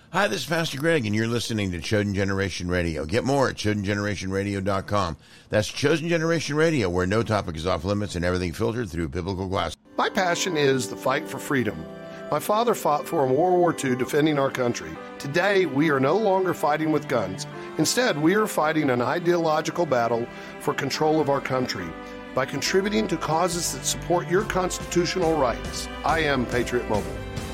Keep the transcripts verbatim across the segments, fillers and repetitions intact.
Hi, this is Pastor Greg, and you're listening to Chosen Generation Radio. Get more at chosen generation radio dot com. That's Chosen Generation Radio, where no topic is off limits and everything filtered through biblical glass. My passion is the fight for freedom. My father fought for in World War Two, defending our country. Today, we are no longer fighting with guns. Instead, we are fighting an ideological battle for control of our country by contributing to causes that support your constitutional rights. I am Patriot Mobile.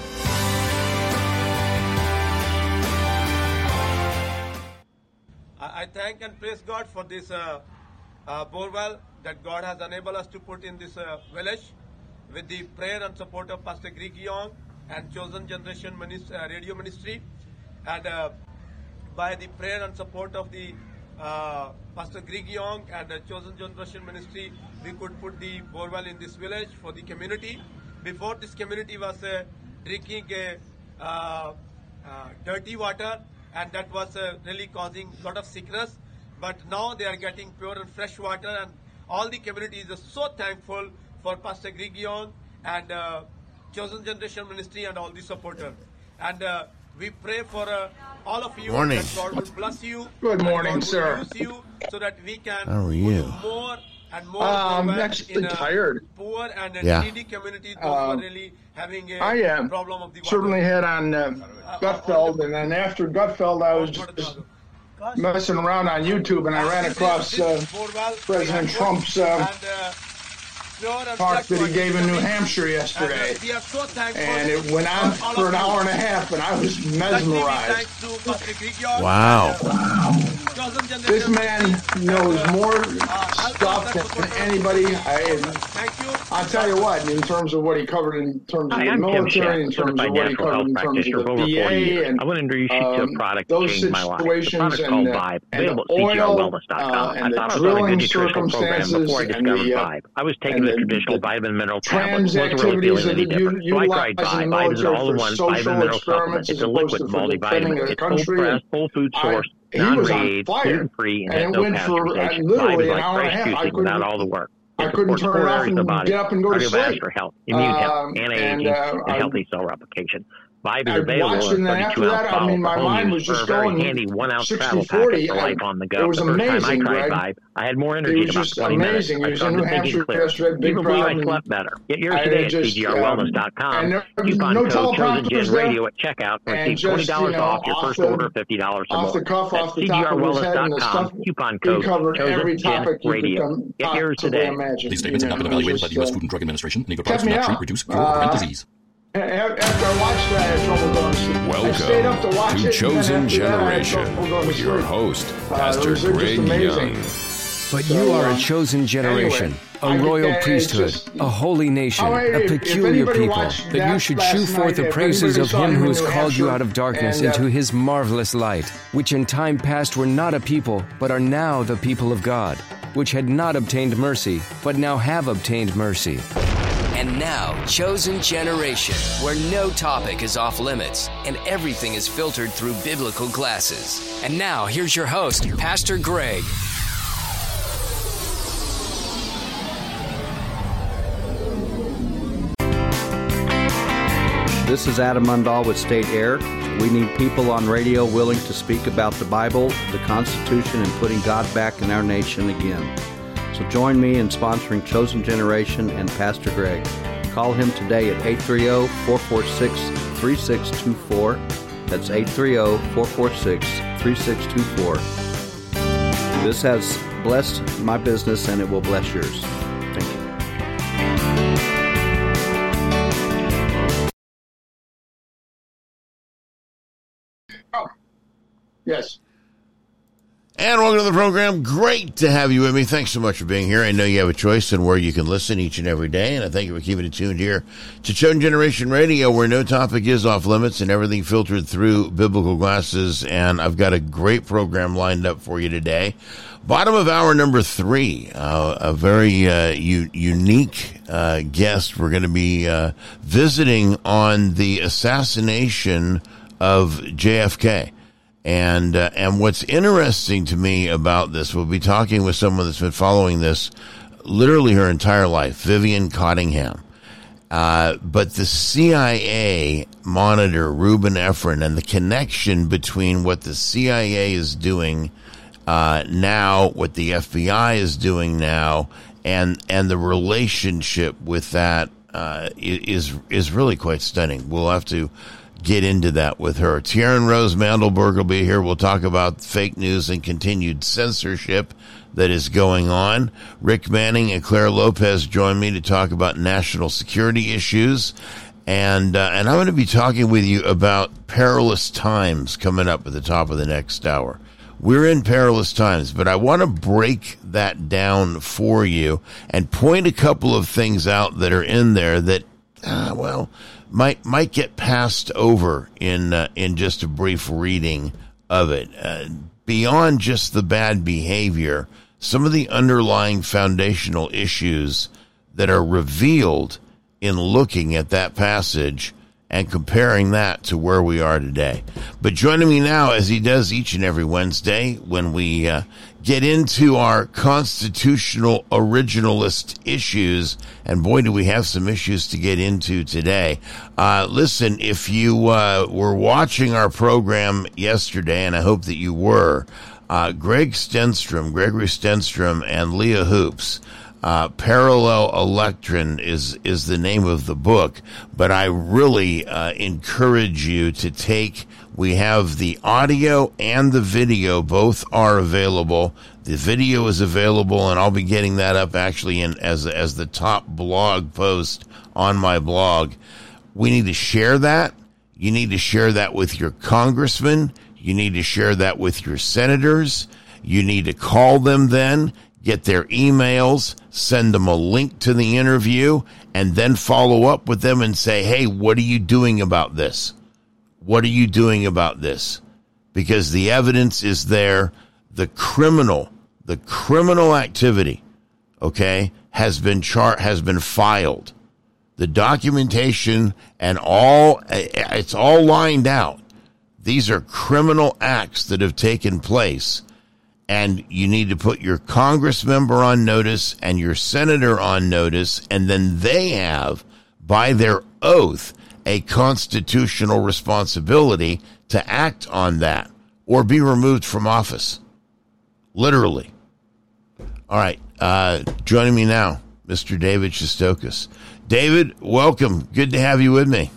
I thank and praise God for this uh, uh, borewell that God has enabled us to put in this uh, village with the prayer and support of Pastor Greg Young and Chosen Generation Minis- uh, Radio Ministry. And uh, by the prayer and support of the uh, Pastor Greg Young and the Chosen Generation Ministry, we could put the borewell in this village for the community. Before, this community was uh, drinking a, uh, uh, dirty water, and that was uh, really causing a lot of sickness. But now they are getting pure and fresh water, and all the community is so thankful for Pastor Greg Young and uh, Chosen Generation Ministry and all the supporters. And uh, we pray for uh, all of you Morning. that God will bless you. Good morning, God sir. will use you so that we can How are put you? more and more Uh, I'm borewell actually in a tired. poor and a Yeah. needy community, those Uh, who are really having a I am. problem of the water. Certainly had on uh, Gutfeld, and then after Gutfeld, I was just messing around on YouTube, and I ran across uh, President Trump's uh, talk that he gave in New Hampshire yesterday. And it went on for an hour and a half, and I was mesmerized. Wow. This man knows more stuff than anybody. I, I'll tell you what, in terms of what he covered in terms of Hi, the I'm Tim military, in Schaff, terms of certified what he natural covered health in terms practitioner of for the over forty V A years. and I want to introduce you to um, a product that those changed my life. The situations product's and, called uh, Vibe, and available the at C G R oil wellness dot com. uh, I and the thought I was on a drilling good nutritional program before I circumstances and discovered the uh, Vibe. I was taking and the the, traditional the vitamin mineral trans tablet. Wasn't really activities feeling any that you different. So I tried utilize in Vibe. the Vibe is an military for all-in-one vitamin social mineral supplement. experiments It's as a opposed liquid to for multivitamin. defending the It's full country. press, And full food I, source, he was on non-radiated, fire, gluten-free, and has and it no went for uh, pasteurization. Vibe literally is an like hour and a fresh half. I juicing without all the couldn't, work. I It couldn't supports turn core it off areas of the and body, get up and go to sleep. cardiovascular health, immune health, Um, anti-aging, and uh, and I, healthy cell replication. Vibe is I available watched in it, and a then after thirty-two ounce that, I bottle mean, for my home mind use, was or just a very going handy one ounce sixty travel forty. packet for life on the go. It was The first time I amazing, tried Greg. Vibe, I had more It energy was in about just twenty minutes. amazing. I It was in started New thinking Hampshire clearer. yesterday, You big can believe crowd. I And slept better. Get yours I today at just, C G R wellness dot com. and there was Coupon no code teleprompters there. ChosenGenRadio at checkout. And Receive just, twenty dollars you know, off your off first the- order, fifty dollars or off more. the cuff, That's off the top of his head and the stuff. Coupon He code covered every topic you could ChosenGenRadio. come Get yours possibly today. imagine. These statements You have not know, been it was evaluated by the U S just, Food and Drug Administration. Any kept products me do not up. treat, reduce, cure, or prevent Uh, disease. uh, After I watched that, I had trouble going to sleep. I stayed up to watch Welcome it, to and Chosen then after that, I had Generation trouble going to with your sleep. host, Uh, Pastor it was just Greg amazing. Young. But So, you are a uh, chosen generation, anyway, a I royal think that priesthood, it's just- a holy nation, Oh, a if- if peculiar anybody people, watched that you that should last shew forth night, the if praises anybody of saw him him who in has New called you Hampshire, out of darkness and, uh, into his marvelous light, which in time past were not a people, but are now the people of God, which had not obtained mercy, but now have obtained mercy. And now, Chosen Generation, where no topic is off limits and everything is filtered through biblical glasses. And now, here's your host, Pastor Greg. This is Adam Mundahl with State Air. We need people on radio willing to speak about the Bible, the Constitution, and putting God back in our nation again. So join me in sponsoring Chosen Generation and Pastor Greg. Call him today at eight three zero, four four six, three six two four. That's eight three zero, four four six, three six two four. This has blessed my business and it will bless yours. Thank you. Oh, yes. And welcome to the program. Great to have you with me. Thanks so much for being here. I know you have a choice in where you can listen each and every day, and I thank you for keeping it tuned here to Chosen Generation Radio, where no topic is off limits and everything filtered through biblical glasses. And I've got a great program lined up for you today. Bottom of hour number three, uh, a very uh, u- unique uh, guest. We're going to be uh, visiting on the assassination of J F K. And uh, and what's interesting to me about this, we'll be talking with someone that's been following this literally her entire life, Vivian Cottingham. Uh, but the C I A monitor, Reuben Efron, and the connection between what the C I A is doing uh, now, what the F B I is doing now, and and the relationship with that uh, is is really quite stunning. We'll have to get into that with her. Tiernan Rose Mandelberg will be here. We'll talk about fake news and continued censorship that is going on. Rick Manning and Claire Lopez join me to talk about national security issues. And uh, and I'm going to be talking with you about perilous times coming up at the top of the next hour. We're in perilous times, but I want to break that down for you and point a couple of things out that are in there that, uh, well, might might get passed over in uh, in just a brief reading of it. Uh, beyond just the bad behavior, some of the underlying foundational issues that are revealed in looking at that passage and comparing that to where we are today. But joining me now, as he does each and every Wednesday, when we uh, get into our constitutional originalist issues, and boy, do we have some issues to get into today. Uh, listen, if you uh, were watching our program yesterday, and I hope that you were, uh, Greg Stenstrom, Gregory Stenstrom, and Leah Hoops, Uh, Parallel Electron is, is the name of the book, but I really uh, encourage you to take, we have the audio and the video, both are available. The video is available, and I'll be getting that up actually in, as, as the top blog post on my blog. We need to share that. You need to share that with your congressman. You need to share that with your senators. You need to call them then. Get their emails, send them a link to the interview, and then follow up with them and say, hey, what are you doing about this? What are you doing about this? Because the evidence is there. The criminal, the criminal activity, okay, has been char- has been filed. The documentation and all, it's all lined out. These are criminal acts that have taken place. And you need to put your Congress member on notice and your senator on notice, and then they have, by their oath, a constitutional responsibility to act on that or be removed from office. Literally. All right. Uh, joining me now, Mister David Shestokas. David, welcome. Good to have you with me.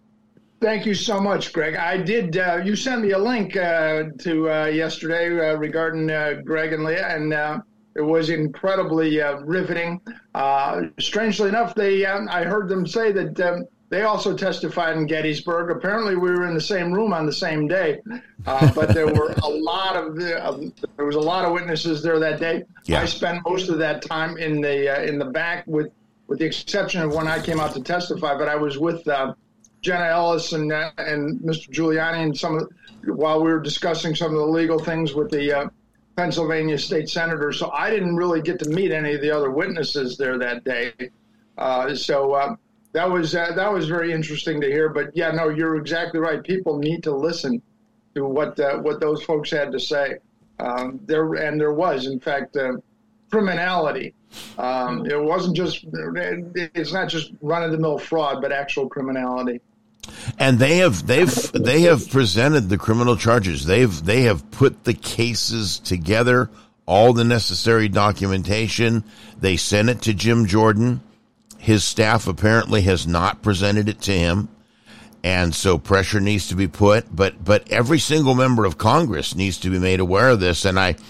Thank you so much, Greg. I did. Uh, you sent me a link uh, to uh, yesterday uh, regarding uh, Greg and Leah, and uh, it was incredibly uh, riveting. Uh, strangely enough, they um, I heard them say that um, they also testified in Gettysburg. Apparently, we were in the same room on the same day, uh, but there were a lot of uh, there was a lot of witnesses there that day. Yeah. I spent most of that time in the uh, in the back, with with the exception of when I came out to testify. But I was with Uh, Jenna Ellis and uh, and Mister Giuliani, and some of the, while we were discussing some of the legal things with the uh, Pennsylvania state senator. So I didn't really get to meet any of the other witnesses there that day. Uh, so uh, that was uh, that was very interesting to hear. But yeah, no, you're exactly right. People need to listen to what uh, what those folks had to say. Um, there and there was, in fact, uh, criminality. Um, it wasn't just. It's not just run-of-the-mill fraud, but actual criminality. And they have they've they have presented the criminal charges. They've they have put the cases together, all the necessary documentation. They sent it to Jim Jordan. His staff apparently has not presented it to him, and so pressure needs to be put. But but every single member of Congress needs to be made aware of this. And I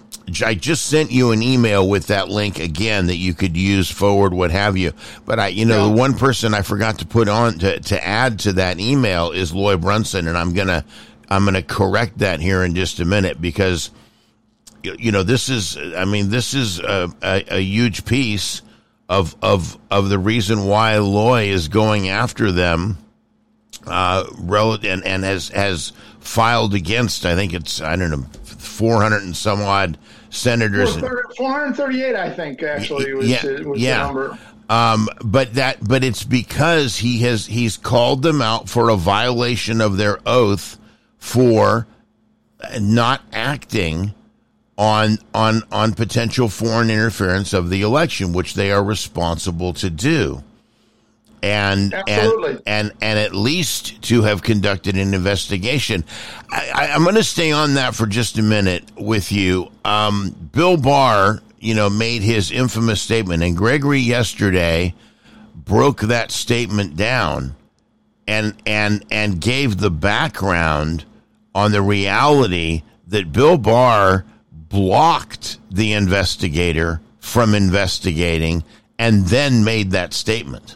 I just sent you an email with that link again that you could use, forward, what have you. But I, you know, yeah. the one person I forgot to put on to, to add to that email is Loy Brunson, and I'm gonna I'm gonna correct that here in just a minute, because you know this is I mean this is a, a, a huge piece of of of the reason why Loy is going after them, uh, relative and, and has has filed against, I think it's I don't know four hundred and some odd senators. four hundred thirty-eight, I think, actually, was, yeah, was yeah. the number. Um, but that, but it's because he has, he's called them out for a violation of their oath for not acting on, on, on potential foreign interference of the election, which they are responsible to do. and Absolutely. and and and at least to have conducted an investigation. I, I, I'm going to stay on that for just a minute with you. Um, Bill Barr, you know, made his infamous statement, and Gregory yesterday broke that statement down and and and gave the background on the reality that Bill Barr blocked the investigator from investigating and then made that statement.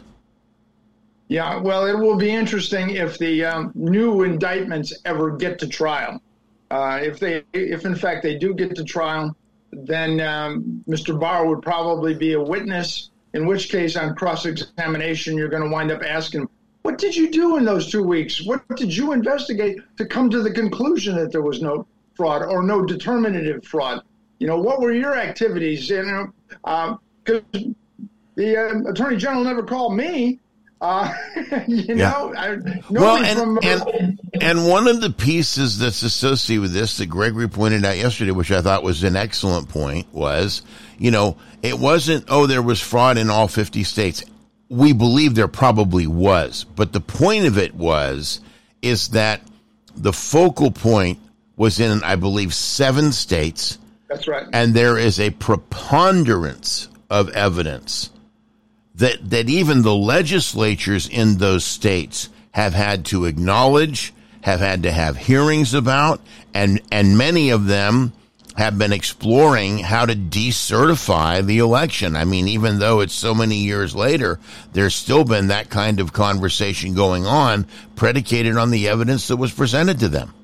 Yeah, well, it will be interesting if the um, new indictments ever get to trial. Uh, if they, if in fact they do get to trial, then um, Mister Barr would probably be a witness, in which case on cross-examination, you're going to wind up asking, what did you do in those two weeks? What did you investigate to come to the conclusion that there was no fraud or no determinative fraud? You know, what were your activities? You know, because uh, the uh, Attorney General never called me. Uh, you yeah. know, I, well, and, from, and, and one of the pieces that's associated with this that Gregory pointed out yesterday, which I thought was an excellent point, was, you know, it wasn't, oh, there was fraud in all fifty states. We believe there probably was. But the point of it was, is that the focal point was in, I believe, seven states. That's right. And there is a preponderance of evidence that that even the legislatures in those states have had to acknowledge, have had to have hearings about, and and many of them have been exploring how to decertify the election. I mean, even though it's so many years later, there's still been that kind of conversation going on, predicated on the evidence that was presented to them.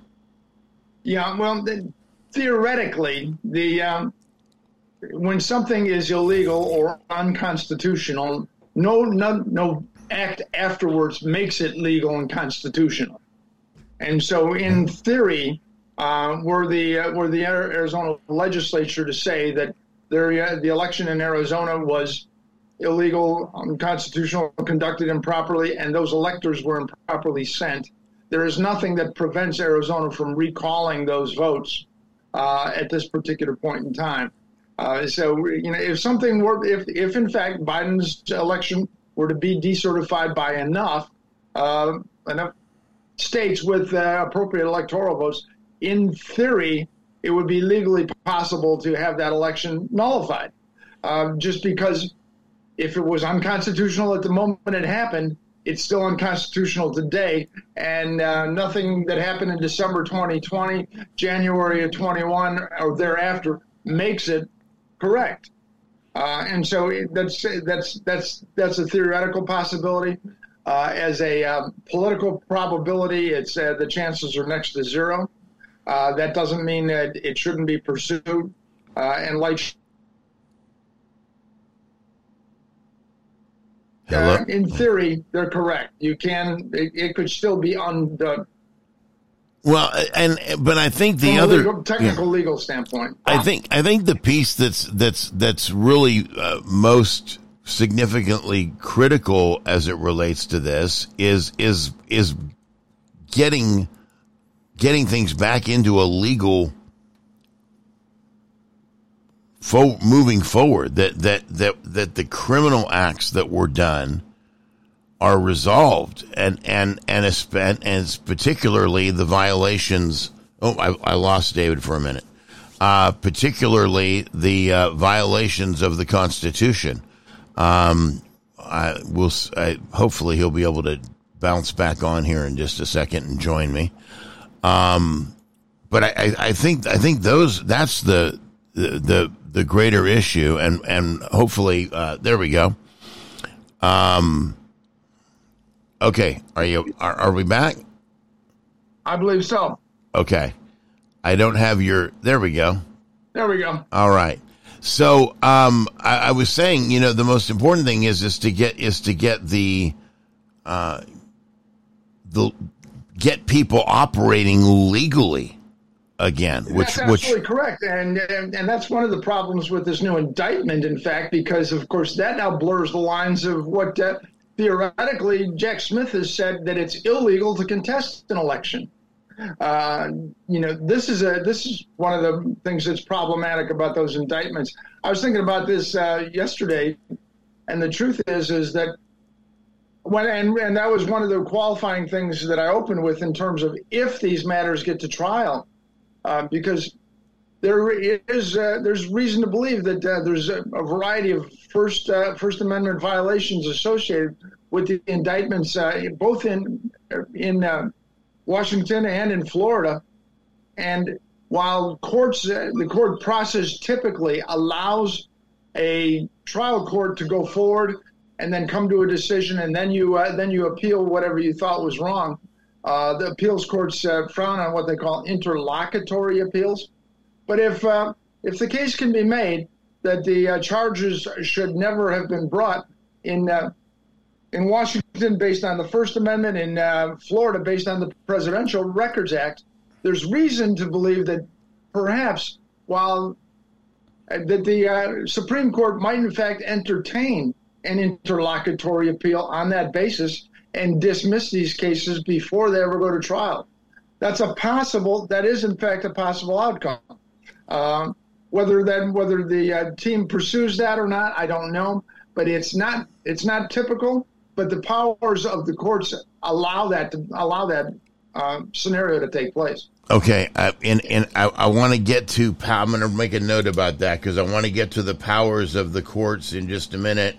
Yeah, well, the, theoretically, the um, when something is illegal or unconstitutional, no, no, no act afterwards makes it legal and constitutional. And so, in theory, uh, were the uh, were the Arizona legislature to say that there, uh, the election in Arizona was illegal, unconstitutional, conducted improperly, and those electors were improperly sent, there is nothing that prevents Arizona from recalling those votes uh, at this particular point in time. Uh, so, you know, if something were, if, if in fact Biden's election were to be decertified by enough, uh, enough states with uh, appropriate electoral votes, in theory, it would be legally possible to have that election nullified. Uh, just because if it was unconstitutional at the moment it happened, it's still unconstitutional today, and uh, nothing that happened in December twenty twenty, January of twenty-one, or thereafter makes it correct. Uh, and so that's that's that's that's a theoretical possibility. Uh, as a uh, political probability, it's uh, the chances are next to zero. Uh, that doesn't mean that it shouldn't be pursued. Uh, and like uh, in theory, they're correct. You can it, it could still be undone. Well, and but I think the From other a legal, technical yeah. legal standpoint, I think I think the piece that's that's that's really uh, most significantly critical as it relates to this is is is getting getting things back into a legal fo- moving forward. That that that that the criminal acts that were done are resolved, and and and it's, and it's particularly the violations. Oh, I, I lost David for a minute. Uh, particularly the uh, violations of the Constitution. Um, I will. I, hopefully, he'll be able to bounce back on here in just a second and join me. Um, but I, I, I think I think those that's the the the, the greater issue, and and hopefully, uh, there we go. Um. Okay, are you are, are we back? I believe so. Okay. I don't have your there we go. There we go. All right. So um I, I was saying, you know, the most important thing is is to get is to get the uh the get people operating legally again, which that's absolutely which correct, and, and and that's one of the problems with this new indictment, in fact, because of course that now blurs the lines of what uh, theoretically Jack Smith has said, that it's illegal to contest an election. Uh, you know, this is a this is one of the things that's problematic about those indictments. I was thinking about this uh, yesterday, and the truth is is that when, and, and that was one of the qualifying things that I opened with in terms of if these matters get to trial, uh, because there is uh, there's reason to believe that uh, there's a, a variety of First uh, First Amendment violations associated with the indictments, uh, both in in uh, Washington and in Florida. And while courts, uh, the court process typically allows a trial court to go forward and then come to a decision, and then you uh, then you appeal whatever you thought was wrong. Uh, the appeals courts uh, frown on what they call interlocutory appeals. But if uh, if the case can be made that the uh, charges should never have been brought in uh, in Washington based on the First Amendment, in uh, Florida based on the Presidential Records Act, there's reason to believe that perhaps while uh, that the uh, Supreme Court might in fact entertain an interlocutory appeal on that basis and dismiss these cases before they ever go to trial. That's a possible, that is in fact a possible outcome. Uh, whether then whether the uh, team pursues that or not, I don't know. But it's not it's not typical. But the powers of the courts allow that to allow that uh, scenario to take place. Okay, uh, and and I, I want to get to. I'm going to make a note about that because I want to get to the powers of the courts in just a minute,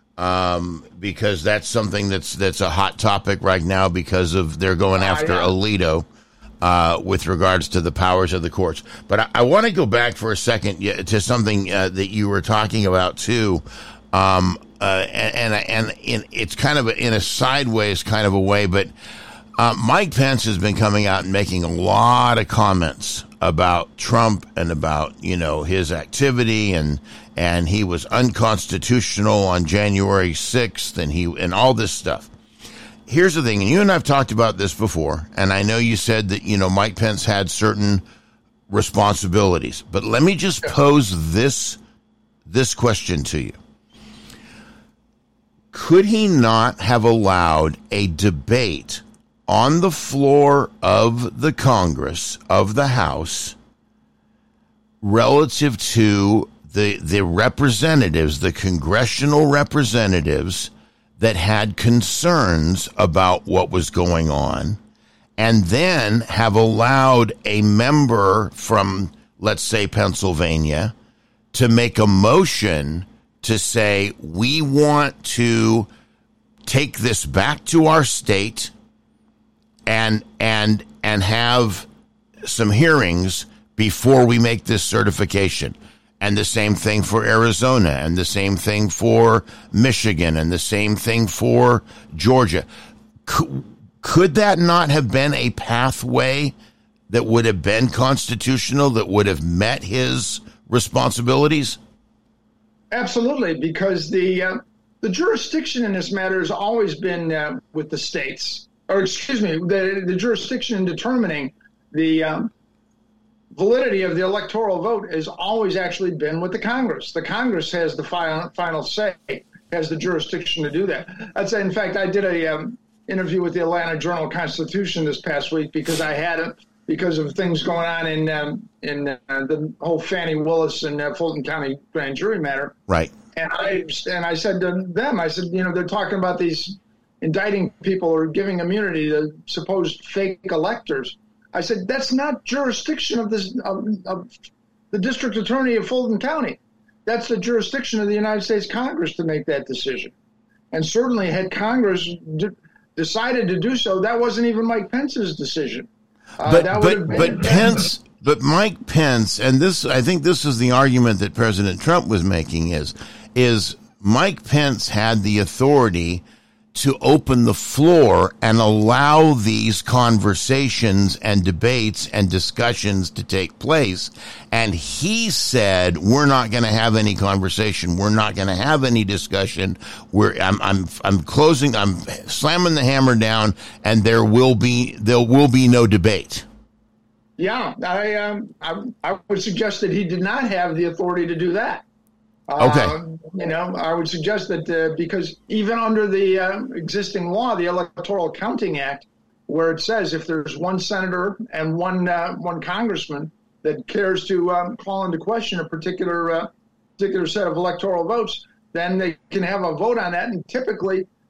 um, because that's something that's that's a hot topic right now because of they're going after uh, yeah. Alito. Uh, with regards to the powers of the courts. But I, I want to go back for a second to something uh, that you were talking about, too. Um, uh, and and, and in, it's kind of a, in a sideways kind of a way, but uh, Mike Pence has been coming out and making a lot of comments about Trump and about, you know, his activity, and and he was unconstitutional on January sixth, and he and all this stuff. Here's the thing, and you and I have talked about this before, and I know you said that, you know, Mike Pence had certain responsibilities, but let me just pose this this question to you. Could he not have allowed a debate on the floor of the Congress, of the House, relative to the the representatives, the congressional representatives that had concerns about what was going on, and then have allowed a member from, let's say, Pennsylvania, to make a motion to say, we want to take this back to our state and and and have some hearings before we make this certification. And the same thing for Arizona, and the same thing for Michigan, and the same thing for Georgia. Could, could that not have been a pathway that would have been constitutional, that would have met his responsibilities? Absolutely, because the uh, the jurisdiction in this matter has always been uh, with the states, or excuse me, the, the jurisdiction in determining the um, validity of the electoral vote has always actually been with the Congress. The Congress has the final, final say, has the jurisdiction to do that. That's, in fact, I did a um, interview with the Atlanta Journal-Constitution this past week because I had it because of things going on in um, in uh, the whole Fannie Willis and uh, Fulton County grand jury matter. Right. And I and I said to them, I said, you know, they're talking about these indicting people or giving immunity to supposed fake electors. I said, that's not jurisdiction of this of, of the district attorney of Fulton County. That's the jurisdiction of the United States Congress to make that decision. And certainly had Congress d- decided to do so, that wasn't even Mike Pence's decision. Uh, but that but, but Pence, but Mike Pence, and this, I think this is the argument that President Trump was making is, is Mike Pence had the authority to open the floor and allow these conversations and debates and discussions to take place. And he said, we're not going to have any conversation. We're not going to have any discussion. We're, I'm, I'm, I'm closing, I'm slamming the hammer down, and there will be, there will be no debate. Yeah, I, um, I, I would suggest that he did not have the authority to do that. Okay. Uh, you know, I would suggest that uh, because even under the uh, existing law, the Electoral Counting Act, where it says if there's one senator and one uh, one congressman that cares to um, call into question a particular uh, particular set of electoral votes, then they can have a vote on that. And typically,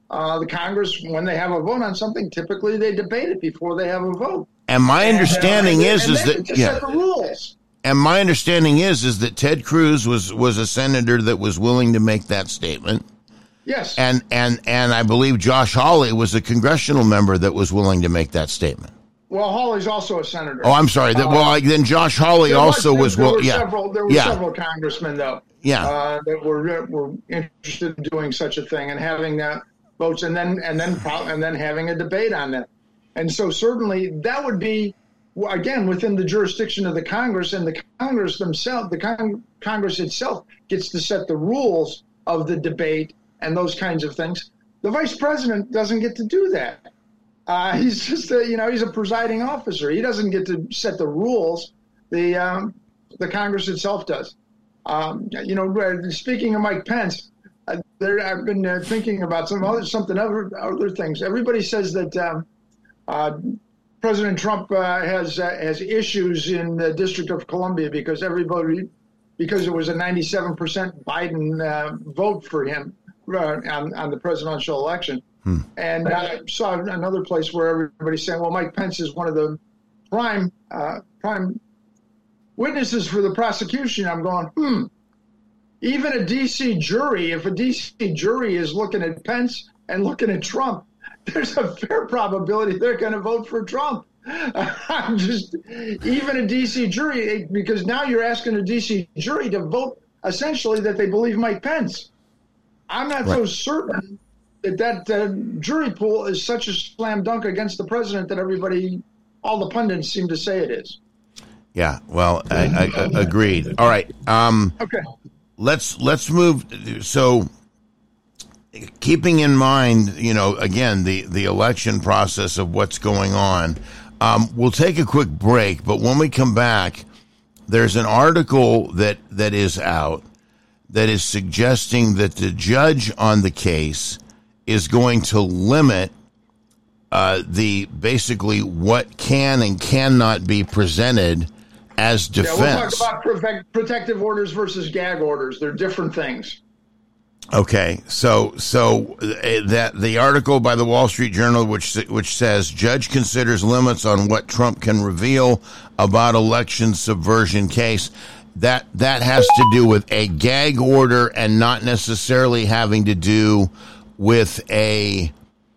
uh, the Congress, when they have a vote on something, typically they debate it before they have a vote. And my And, uh, understanding and- is and is they that just yeah. set the rules. And my understanding is is that Ted Cruz was was a senator that was willing to make that statement. Yes. And and and I believe Josh Hawley was a congressional member that was willing to make that statement. Well, Hawley's also a senator. Oh, I'm sorry. That, Uh, well, I, then Josh Hawley There also there, was there will. were Yeah, several, there were yeah, several congressmen, though, yeah. uh, that were were interested in doing such a thing and having uh, votes, and then and then pro- and then having a debate on that. And so certainly that would be, well, again, within the jurisdiction of the Congress, and the Congress themselves, the con- Congress itself gets to set the rules of the debate and those kinds of things. The vice president doesn't get to do that. Uh, he's just, a, you know, he's a presiding officer. He doesn't get to set the rules. The um, the Congress itself does. Um, you know, speaking of Mike Pence, uh, there, I've been uh, thinking about some other something other other things. Everybody says that um, uh, President Trump uh, has uh, has issues in the District of Columbia because everybody because it was a ninety-seven percent Biden uh, vote for him uh, on on the presidential election. Hmm. And I saw another place where everybody's saying, well, Mike Pence is one of the prime uh, prime witnesses for the prosecution. I'm going, hmm, even a D C jury, if a D C jury is looking at Pence and looking at Trump, there's a fair probability they're going to vote for Trump. I'm just, even a D C jury, because now you're asking a D C jury to vote essentially that they believe Mike Pence. I'm not right. so certain that that uh, jury pool is such a slam dunk against the president that everybody, all the pundits seem to say it is. Yeah, well, I, I, I agreed. All right. Um, okay. Let's let's move. So, keeping in mind, you know, again, the, the election process of what's going on, um, we'll take a quick break. But when we come back, there's an article that, that is out that is suggesting that the judge on the case is going to limit uh, the basically what can and cannot be presented as defense. Yeah, we'll talk about protect, protective orders versus gag orders. They're different things. Okay, so so that the article by the Wall Street Journal, which which says judge considers limits on what Trump can reveal about election subversion case. That that has to do with a gag order and not necessarily having to do with a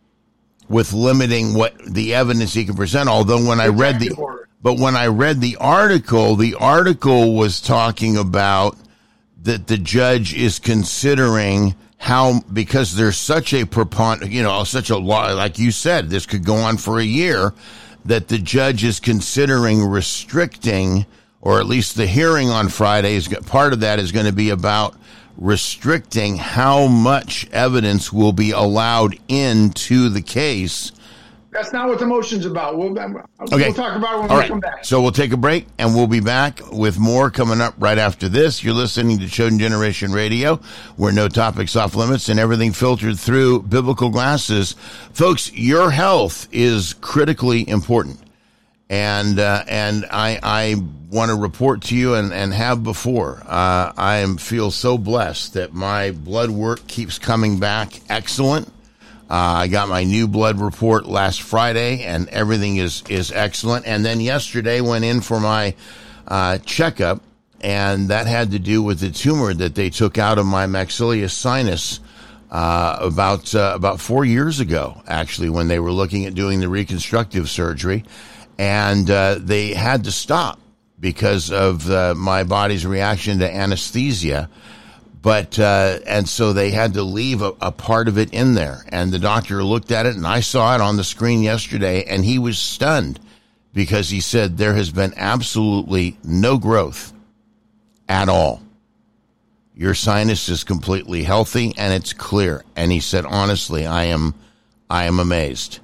with limiting what the evidence he can present. Although when I read the but when I read the article, the article was talking about that the judge is considering how, because there's such a prepon, you know, such a lot, like you said, this could go on for a year, that the judge is considering restricting, or at least the hearing on Friday is part of that is going to be about restricting how much evidence will be allowed into the case. That's not what the motion's about. We'll, okay. we'll talk about it when All we right. come back. So we'll take a break, and we'll be back with more coming up right after this. You're listening to Chosen Generation Radio, where no topic's off limits and everything filtered through biblical glasses. Folks, your health is critically important. And uh, and I I want to report to you and, and have before. Uh, I am, feel so blessed that my blood work keeps coming back excellent. Uh, I got my new blood report last Friday, and everything is, is excellent. And then yesterday went in for my uh, checkup, and that had to do with the tumor that they took out of my maxillaris sinus uh, about uh, about four years ago, actually, when they were looking at doing the reconstructive surgery. And uh, they had to stop because of uh, my body's reaction to anesthesia. But, uh, and so they had to leave a, a part of it in there. And the doctor looked at it, and I saw it on the screen yesterday, and he was stunned because he said there has been absolutely no growth at all. Your sinus is completely healthy and it's clear. And he said, honestly, I am, I am amazed.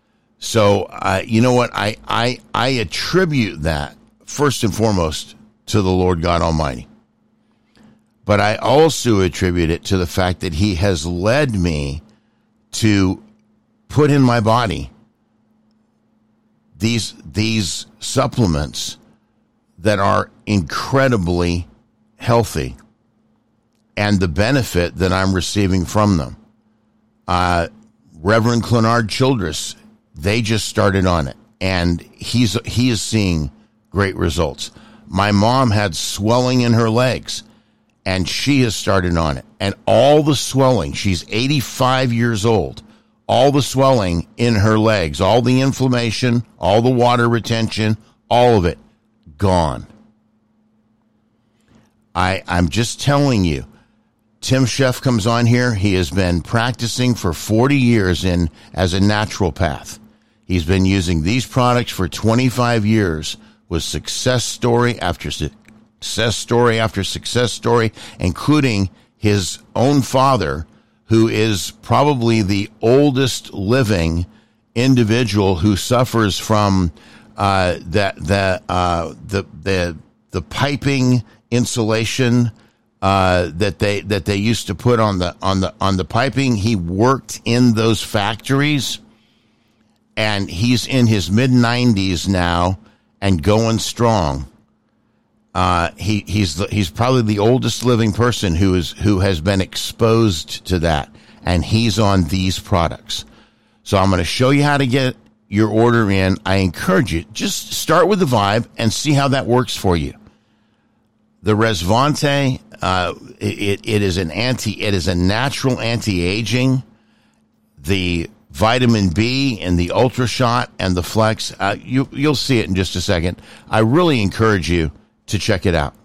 So, uh, you know what? I, I, I attribute that first and foremost to the Lord God Almighty. But I also attribute it to the fact that he has led me to put in my body these these supplements that are incredibly healthy and the benefit that I'm receiving from them. Uh, Reverend Clenard Childress, they just started on it, and he's he is seeing great results. My mom had swelling in her legs, and she has started on it. And all the swelling, she's eighty-five years old, all the swelling in her legs, all the inflammation, all the water retention, all of it, gone. I, I'm just telling you, Tim Sheff comes on here. He has been practicing for forty years in as a naturopath. He's been using these products for twenty-five years with success story after success story after success story, including his own father, who is probably the oldest living individual who suffers from uh, that the uh, the the the piping insulation uh, that they that they used to put on the on the on the piping. He worked in those factories, and he's in his mid nineties now and going strong. Uh, he he's the, he's probably the oldest living person who is who has been exposed to that, and he's on these products. So I'm going to show you how to get your order in. I encourage you, just start with the Vibe and see how that works for you. The Resvante, uh, it, it is an anti, it is a natural anti-aging. The vitamin B and the Ultra Shot and the Flex, uh, you, you'll see it in just a second. I really encourage you to check it out.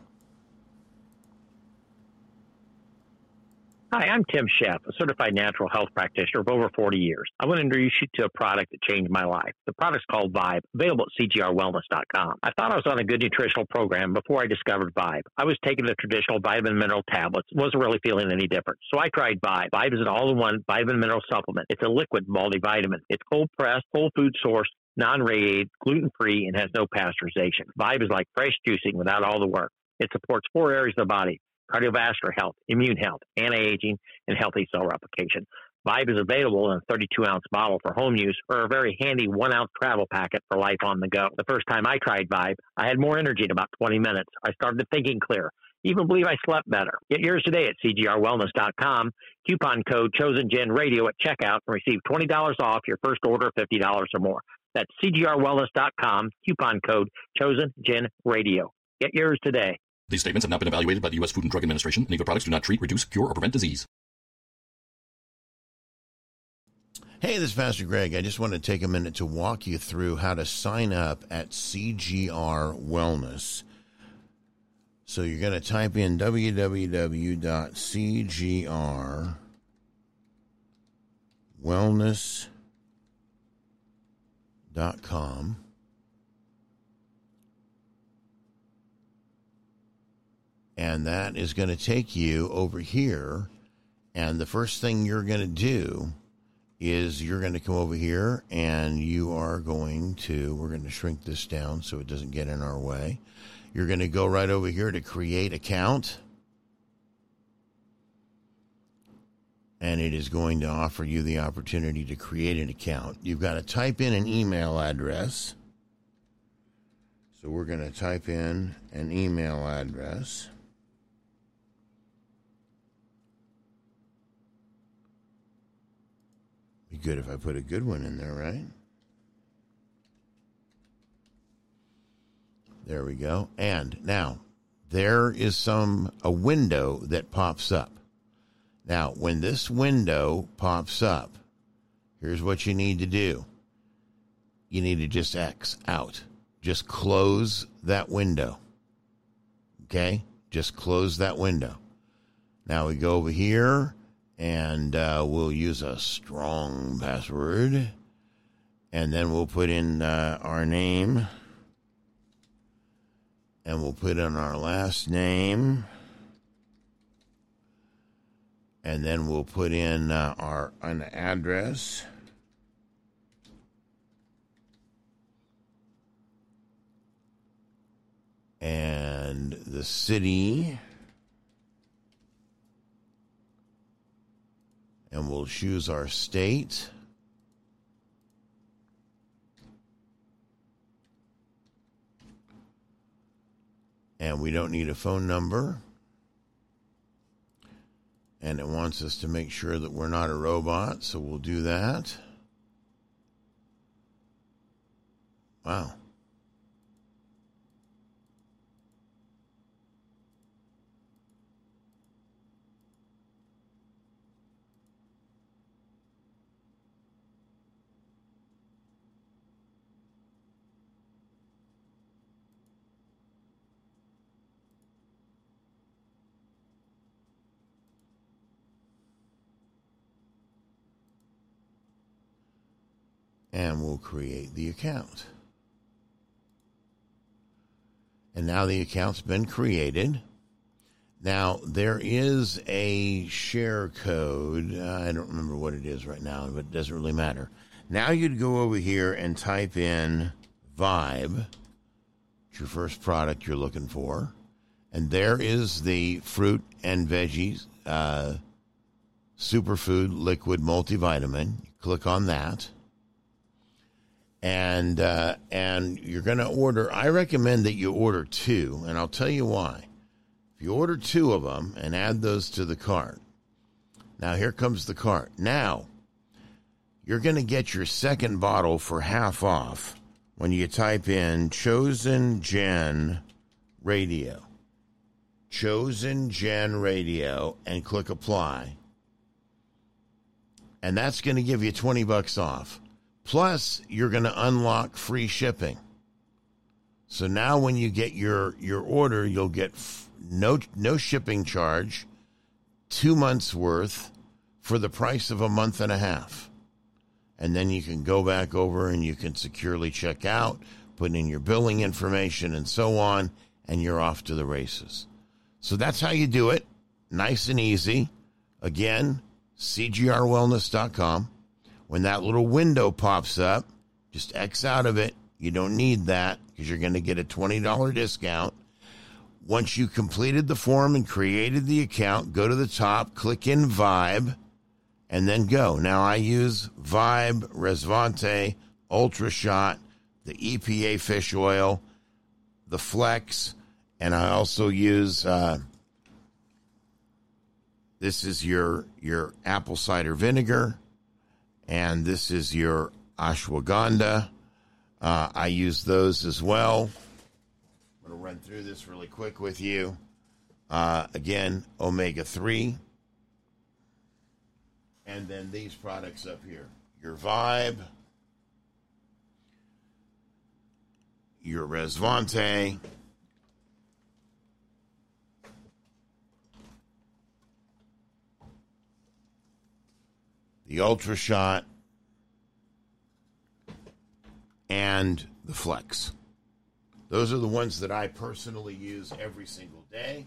Hi, I'm Tim Sheff, a certified natural health practitioner of over forty years. I want to introduce you to a product that changed my life. The product's called Vibe, available at C G R wellness dot com. I thought I was on a good nutritional program before I discovered Vibe. I was taking the traditional vitamin mineral tablets, wasn't really feeling any different. So I tried Vibe. Vibe is an all-in-one vitamin mineral supplement. It's a liquid multivitamin. It's cold-pressed, whole food sourced, non-radiated, gluten-free, and has no pasteurization. Vibe is like fresh juicing without all the work. It supports four areas of the body: cardiovascular health, immune health, anti-aging, and healthy cell replication. Vibe is available in a thirty-two ounce bottle for home use or a very handy one ounce travel packet for life on the go. The first time I tried Vibe, I had more energy in about twenty minutes. I started thinking clear. Even believe I slept better. Get yours today at C G R wellness dot com. Coupon code ChosenGenRadio at checkout and receive twenty dollars off your first order of fifty dollars or more. That's C G R wellness dot com. Coupon code ChosenGenRadio. Get yours today. These statements have not been evaluated by the U S Food and Drug Administration. Any of the products do not treat, reduce, cure, or prevent disease. Hey, this is Pastor Greg. I just want to take a minute to walk you through how to sign up at C G R Wellness. So you're going to type in w w w dot c g r wellness dot com. And that is going to take you over here. And the first thing you're going to do is you're going to come over here and you are going to, we're going to shrink this down so it doesn't get in our way. You're going to go right over here to create account. And it is going to offer you the opportunity to create an account. You've got to type in an email address. So we're going to type in an email address. Be good if I put a good one in there, right? There we go. And now there is some a window that pops up. Now, when this window pops up, here's what you need to do. You need to just X out. Just close that window. Okay? Just close that window. Now we go over here. And uh, we'll use a strong password. And then we'll put in uh, our name. And we'll put in our last name. And then we'll put in uh, our an address. And the city. And we'll choose our state. And we don't need a phone number. And it wants us to make sure that we're not a robot, so we'll do that. Wow. And we'll create the account. And now the account's been created. Now, there is a share code. Uh, I don't remember what it is right now, but it doesn't really matter. Now you'd go over here and type in Vibe. It's your first product you're looking for. And there is the fruit and veggies uh, superfood liquid multivitamin. You click on that. And uh, and you're going to order, I recommend that you order two, and I'll tell you why. If you order two of them and add those to the cart, now here comes the cart. Now, you're going to get your second bottle for half off when you type in Chosen Gen Radio. Chosen Gen Radio, and click apply. And that's going to give you twenty bucks off. Plus, you're going to unlock free shipping. So now when you get your, your order, you'll get f- no no shipping charge, two months worth for the price of a month and a half. And then you can go back over and you can securely check out, put in your billing information and so on, and you're off to the races. So that's how you do it. Nice and easy. Again, C G R wellness dot com. When that little window pops up, just X out of it. You don't need that because you're going to get a twenty dollars discount. Once you completed the form and created the account, go to the top, click in Vibe, and then go. Now, I use Vibe, Resvante, Ultra Shot, the E P A fish oil, the Flex, and I also use, uh, this is your, your apple cider vinegar. And this is your ashwagandha. Uh, I use those as well. I'm going to run through this really quick with you. Uh, again, omega three. And then these products up here. Your Vibe. Your Resvante. The Ultra Shot, and the Flex. Those are the ones that I personally use every single day.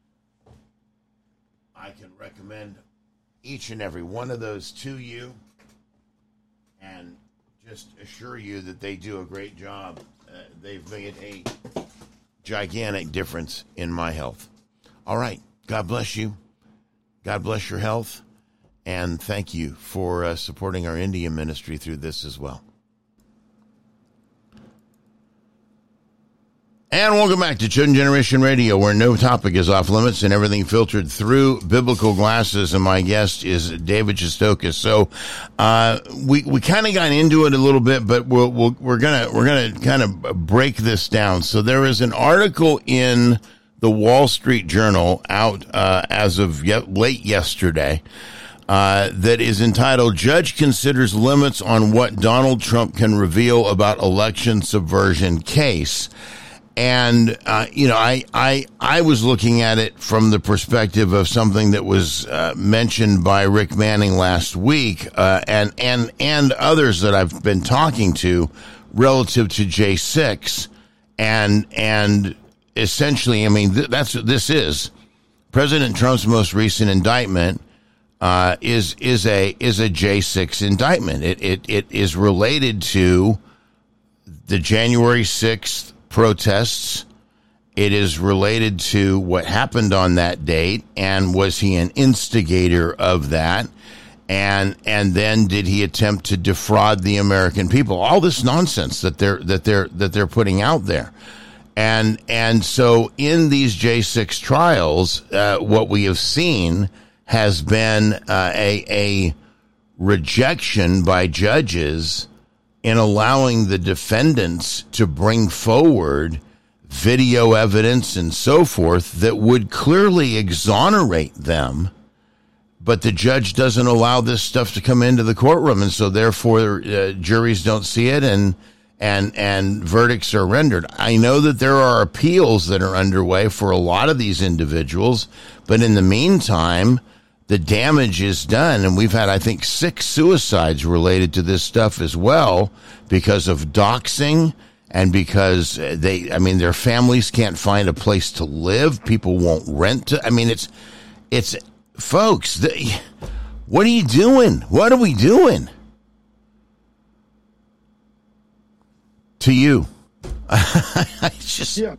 I can recommend each and every one of those to you and just assure you that they do a great job. Uh, they've made a gigantic difference in my health. All right. God bless you. God bless your health. And thank you for uh, supporting our India ministry through this as well. And welcome back to Chosen Generation Radio, where no topic is off limits and everything filtered through biblical glasses. And my guest is David Shestokas. So uh, we we kind of got into it a little bit, but we'll, we'll, we're gonna we're gonna kind of break this down. So there is an article in the Wall Street Journal out uh, as of ye- late yesterday. Uh, that is entitled, Judge Considers Limits on What Donald Trump Can Reveal About Election Subversion Case. And, uh, you know, I, I, I was looking at it from the perspective of something that was uh, mentioned by Rick Manning last week, uh, and, and, and others that I've been talking to relative to J six. And, and essentially, I mean, th- that's what this is. President Trump's most recent indictment Uh, is is a is a J six indictment. It it it is related to the January sixth protests. It is related to what happened on that date, and was he an instigator of that? And and then did he attempt to defraud the American people? All this nonsense that they're that they're that they're putting out there. And and so in these J six trials, uh, what we have seen has been uh, a, a rejection by judges in allowing the defendants to bring forward video evidence and so forth that would clearly exonerate them, but the judge doesn't allow this stuff to come into the courtroom, and so therefore uh, juries don't see it, and and and verdicts are rendered. I know that there are appeals that are underway for a lot of these individuals, but in the meantime, the damage is done, and we've had, I think, six suicides related to this stuff as well because of doxing and because they, I mean, their families can't find a place to live. People won't rent to, I mean, it's, it's, folks, they, what are you doing? What are we doing? To you. I just, yeah.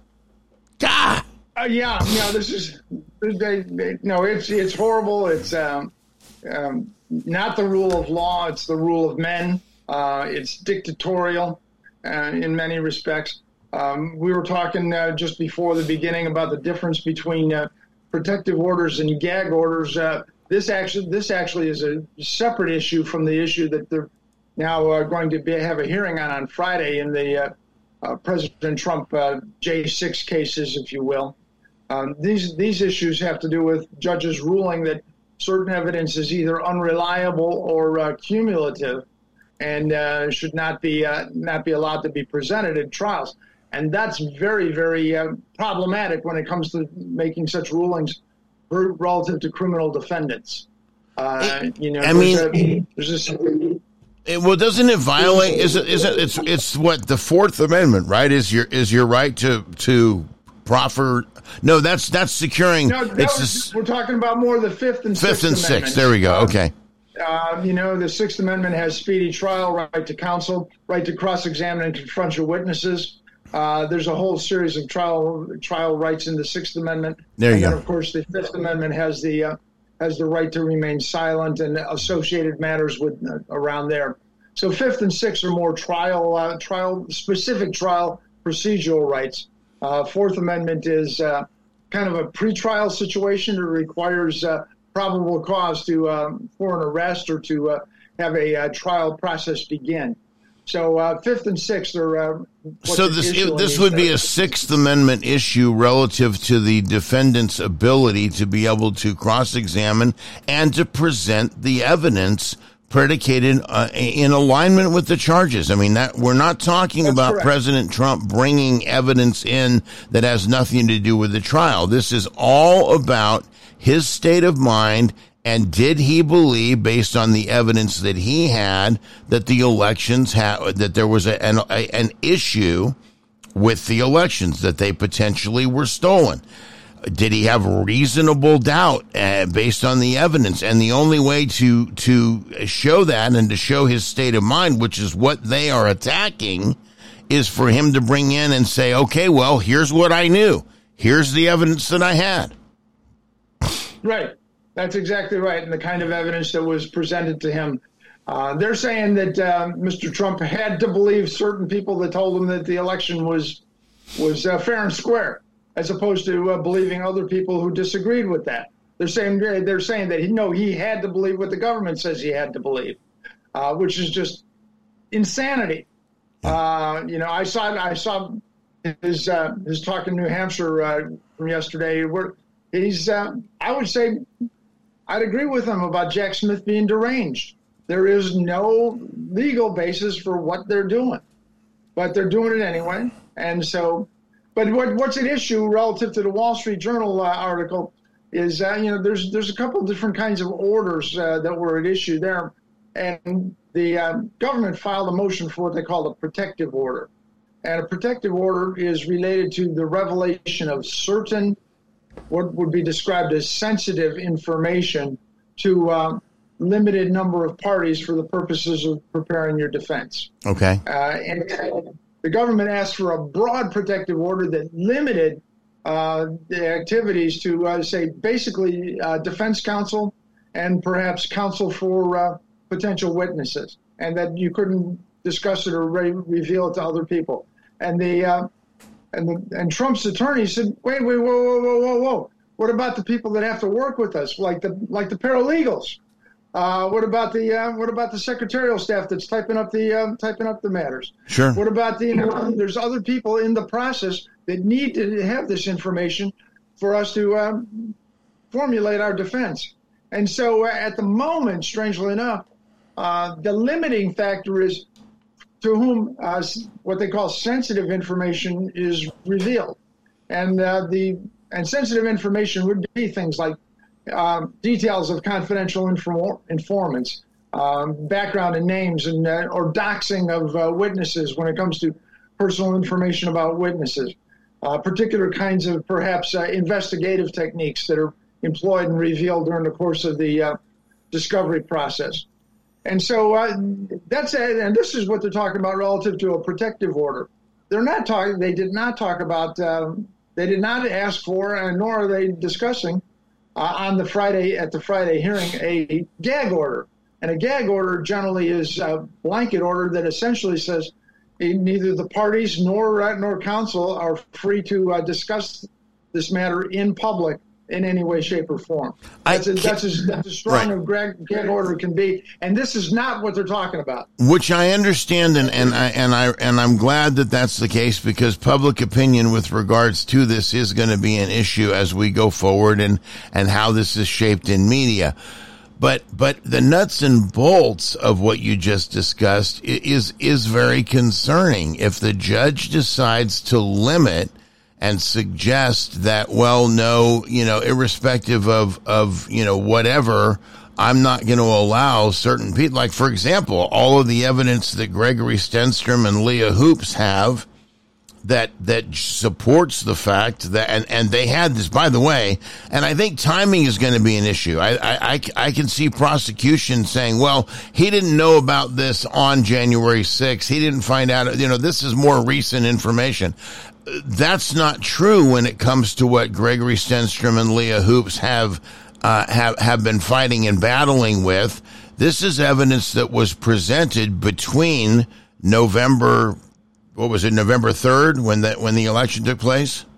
God. Uh, yeah, no, this is, they, they, no, it's it's horrible. It's um, um, not the rule of law. It's the rule of men. Uh, it's dictatorial uh, in many respects. Um, we were talking uh, just before the beginning about the difference between uh, protective orders and gag orders. Uh, this actually this actually is a separate issue from the issue that they're now uh, going to be, have a hearing on on Friday in the uh, uh, President Trump uh, J six cases, if you will. Um, these these issues have to do with judges ruling that certain evidence is either unreliable or uh, cumulative, and uh, should not be uh, not be allowed to be presented in trials. And that's very very uh, problematic when it comes to making such rulings relative to criminal defendants. Uh, you know, I mean, a, there's this. It, well, doesn't it violate? Is it? Is it? It's it's what the Fourth Amendment, right? Is your is your right to to proffer? No, that's that's securing. No, that it's was, the, we're talking about more the Fifth and Fifth Sixth and Amendments. Sixth. There we go. Okay. Uh, you know, the Sixth Amendment has speedy trial, right to counsel, right to cross-examine and confront your witnesses. Uh, there's a whole series of trial trial rights in the Sixth Amendment. There you and go. then, of course, the Fifth Amendment has the uh, has the right to remain silent and associated matters with uh, around there. So Fifth and Sixth are more trial uh, trial specific trial procedural rights. Uh, Fourth Amendment is uh, kind of a pretrial situation. It requires uh, probable cause to um, for an arrest or to uh, have a uh, trial process begin. So uh, Fifth and Sixth are. Uh, so this it, this would be a Sixth Amendment issue relative to the defendant's ability to be able to cross-examine and to present the evidence predicated uh, in alignment with the charges. I mean, that we're not talking That's about correct. President Trump bringing evidence in that has nothing to do with the trial. This is all about his state of mind, and did he believe, based on the evidence that he had, that the elections had, that there was a, an, a, an issue with the elections, that they potentially were stolen? Did he have reasonable doubt uh, based on the evidence? And the only way to to show that and to show his state of mind, which is what they are attacking, is for him to bring in and say, okay, well, here's what I knew. Here's the evidence that I had. Right. That's exactly right. And the kind of evidence that was presented to him. Uh, they're saying that uh, Mister Trump had to believe certain people that told him that the election was was uh, fair and square, as opposed to uh, believing other people who disagreed with that. They're saying they're saying that he no, he had to believe what the government says he had to believe, uh, which is just insanity. Uh, you know, I saw I saw his uh, his talk in New Hampshire uh, from yesterday. Where he's, uh, I would say, I'd agree with him about Jack Smith being deranged. There is no legal basis for what they're doing, but they're doing it anyway. And so. But what, what's at issue relative to the Wall Street Journal uh, article is, uh, you know, there's there's a couple of different kinds of orders uh, that were at issue there. And the uh, government filed a motion for what they call a protective order. And a protective order is related to the revelation of certain, what would be described as sensitive information to a limited number of parties for the purposes of preparing your defense. Okay. Uh, and the government asked for a broad protective order that limited uh, the activities to, uh, say, basically uh, defense counsel and perhaps counsel for uh, potential witnesses, and that you couldn't discuss it or re- reveal it to other people. And the uh, and the and Trump's attorney said, "Wait, wait, whoa, whoa, whoa, whoa, whoa! What about the people that have to work with us, like the like the paralegals? Uh, what about the uh, what about the secretarial staff that's typing up the uh, typing up the matters? Sure. What about the? You know, there's other people in the process that need to have this information for us to um, formulate our defense. And so, uh, at the moment, strangely enough, uh, the limiting factor is to whom uh, what they call sensitive information is revealed, and uh, the and sensitive information would be things like uh, details of confidential inform- informants, um, background and names, and uh, or doxing of uh, witnesses when it comes to personal information about witnesses, uh, particular kinds of perhaps uh, investigative techniques that are employed and revealed during the course of the uh, discovery process. And so uh, that's it. And this is what they're talking about relative to a protective order. They're not talking. They did not talk about. Um, they did not ask for, and nor are they discussing uh, on the Friday at the Friday hearing a gag order. And a gag order generally is a blanket order that essentially says neither the parties nor uh, nor counsel are free to uh, discuss this matter in public in any way, shape, or form. That's, a, that's, as, that's as strong right. a gag order can be, and this is not what they're talking about. Which I understand, and, and I and I and I'm glad that that's the case, because public opinion with regards to this is going to be an issue as we go forward, and and how this is shaped in media. But but the nuts and bolts of what you just discussed is is very concerning. If the judge decides to limit and suggest that, well, no, you know, irrespective of, of, you know, whatever, I'm not going to allow certain people, like, for example, all of the evidence that Gregory Stenstrom and Leah Hoops have that, that supports the fact that, and, and they had this, by the way, and I think timing is going to be an issue. I, I, I can see prosecution saying, well, he didn't know about this on January sixth. He didn't find out, you know, this is more recent information. That's not true when it comes to what Gregory Stenstrom and Leah Hoops have uh, have have been fighting and battling with. This is evidence that was presented between November, what was it, November third, when that when the election took place?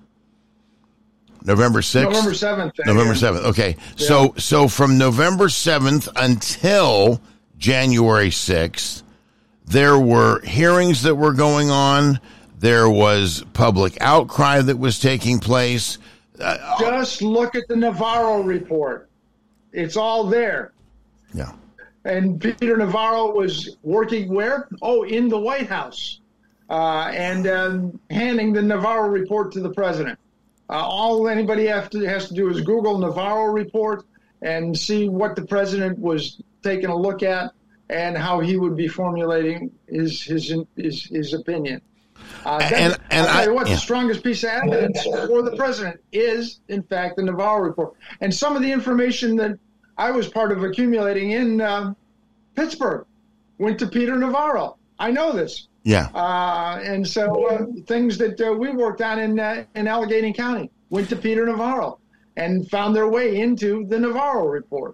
November sixth? November seventh. November seventh. Okay. Yeah. So so from November seventh until January sixth, there were hearings that were going on. There was public outcry that was taking place. Uh, Just look at the Navarro report. It's all there. Yeah. And Peter Navarro was working where? Oh, in the White House. Uh, and um, handing the Navarro report to the president. Uh, all anybody have to, has to do is Google Navarro report and see what the president was taking a look at and how he would be formulating his his his, his opinion. Uh, and, and I'll tell you what, I, yeah. the strongest piece of evidence for the president is, in fact, the Navarro report. And some of the information that I was part of accumulating in uh, Pittsburgh went to Peter Navarro. I know this. Yeah. Uh, and so uh, things that uh, we worked on in uh, in Allegheny County went to Peter Navarro and found their way into the Navarro report.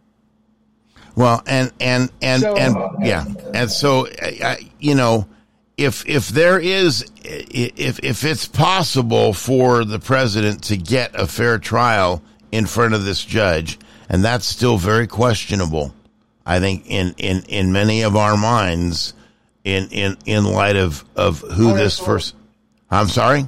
Well, and and and so, and yeah, and so uh, you know. If if there is if if it's possible for the president to get a fair trial in front of this judge, and that's still very questionable, I think in, in, in many of our minds, in in, in light of, of who oh, this first. I'm sorry.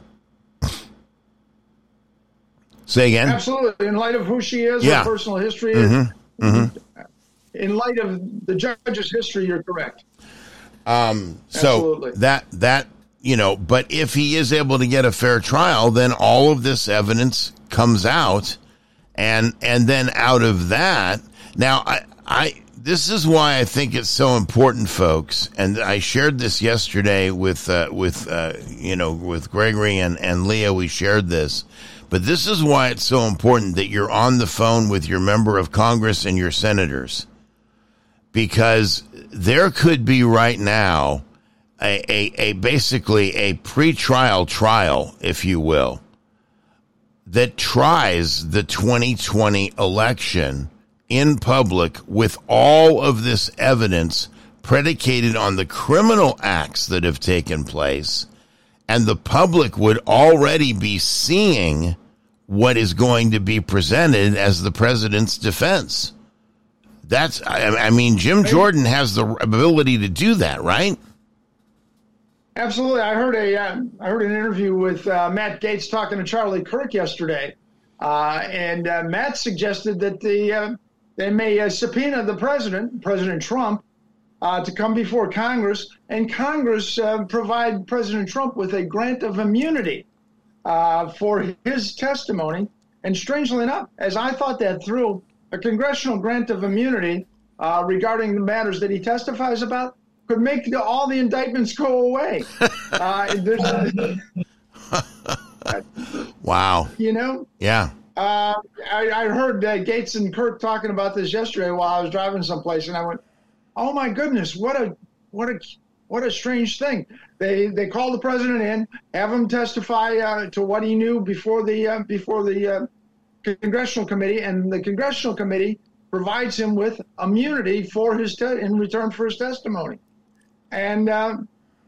Say again. Absolutely, in light of who she is, yeah. her personal history. Mm-hmm. Mm-hmm. In light of the judge's history, you're correct. Um, so Absolutely. that, that, you know, but if he is able to get a fair trial, then all of this evidence comes out, and, and then out of that, now I, I, this is why I think it's so important, folks. And I shared this yesterday with, uh, with, uh, you know, with Gregory and, and Leah, we shared this, but this is why it's so important that you're on the phone with your member of Congress and your senators, because there could be right now a, a, a basically a pretrial trial, if you will, that tries the twenty twenty election in public with all of this evidence predicated on the criminal acts that have taken place, and the public would already be seeing what is going to be presented as the president's defense. That's, I, I mean, Jim Jordan has the ability to do that, right? Absolutely. I heard a, uh, I heard an interview with uh, Matt Gaetz talking to Charlie Kirk yesterday, uh, and uh, Matt suggested that the uh, they may uh, subpoena the president, President Trump, uh, to come before Congress, and Congress uh, provide President Trump with a grant of immunity uh, for his testimony. And strangely enough, as I thought that through, a congressional grant of immunity uh, regarding the matters that he testifies about could make the, all the indictments go away. Uh, wow. You know? Yeah. Uh, I, I heard uh, Gaetz and Kirk talking about this yesterday while I was driving someplace, and I went, "Oh my goodness, what a what a what a strange thing!" They they call the president in, have him testify uh, to what he knew before the uh, before the uh, congressional committee, and the congressional committee provides him with immunity for his te- in return for his testimony, and uh,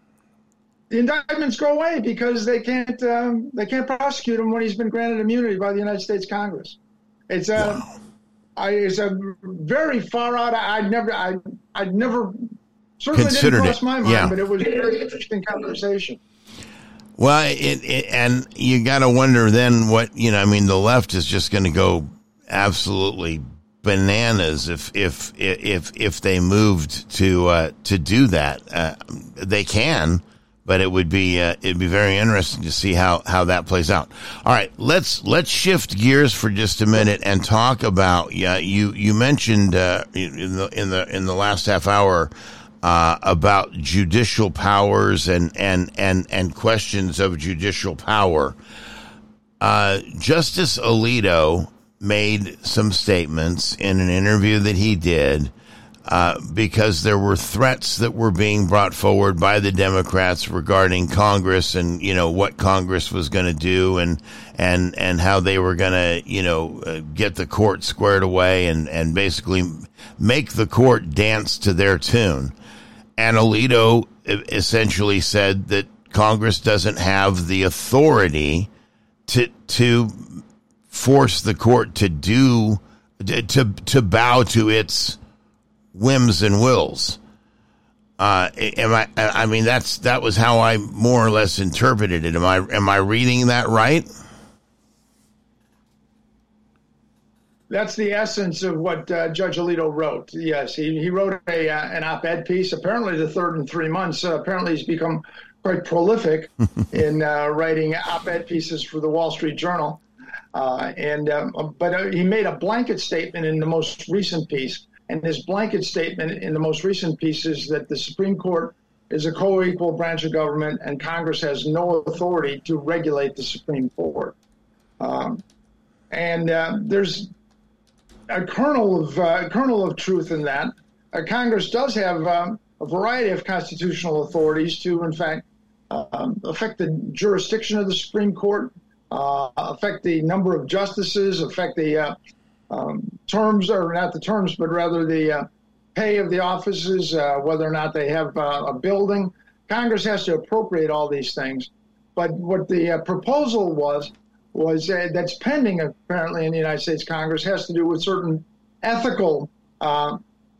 the indictments go away because they can't um, they can't prosecute him when he's been granted immunity by the United States Congress. It's a wow. I, it's a very far out. I'd never I I'd never certainly Considered didn't cross it. my mind, Yeah. but it was a very interesting conversation. Well, it, it, and you got to wonder then what, you know, I mean, the left is just going to go absolutely bananas if if if if they moved to uh, to do that. Uh, they can, but it would be uh, it'd be very interesting to see how, how that plays out. All right, let's let's shift gears for just a minute and talk about. Yeah, you you mentioned uh, in the in the in the last half hour. Uh, about judicial powers and, and, and, and questions of judicial power. Uh, Justice Alito made some statements in an interview that he did uh, because there were threats that were being brought forward by the Democrats regarding Congress and, you know, what Congress was going to do and, and, and how they were going to, you know, uh, get the court squared away and, and basically make the court dance to their tune. And Alito essentially said that Congress doesn't have the authority to to force the court to do to to bow to its whims and wills. Uh, am I? I mean, that's that was how I more or less interpreted it. Am I? Am I reading that right? That's the essence of what uh, Judge Alito wrote. Yes, he, he wrote a uh, an op-ed piece, apparently the third in three months. Uh, apparently he's become quite prolific in uh, writing op-ed pieces for the Wall Street Journal. Uh, and um, But uh, he made a blanket statement in the most recent piece. And his blanket statement in the most recent piece is that the Supreme Court is a co-equal branch of government and Congress has no authority to regulate the Supreme Court. Um, and uh, there's a kernel of uh, kernel of truth in that. Uh, Congress does have um, a variety of constitutional authorities to, in fact, um, affect the jurisdiction of the Supreme Court, uh, affect the number of justices, affect the uh, um, terms, or not the terms, but rather the uh, pay of the offices, uh, whether or not they have uh, a building. Congress has to appropriate all these things. But what the uh, proposal was, was uh, that's pending apparently in the United States Congress has to do with certain ethical uh,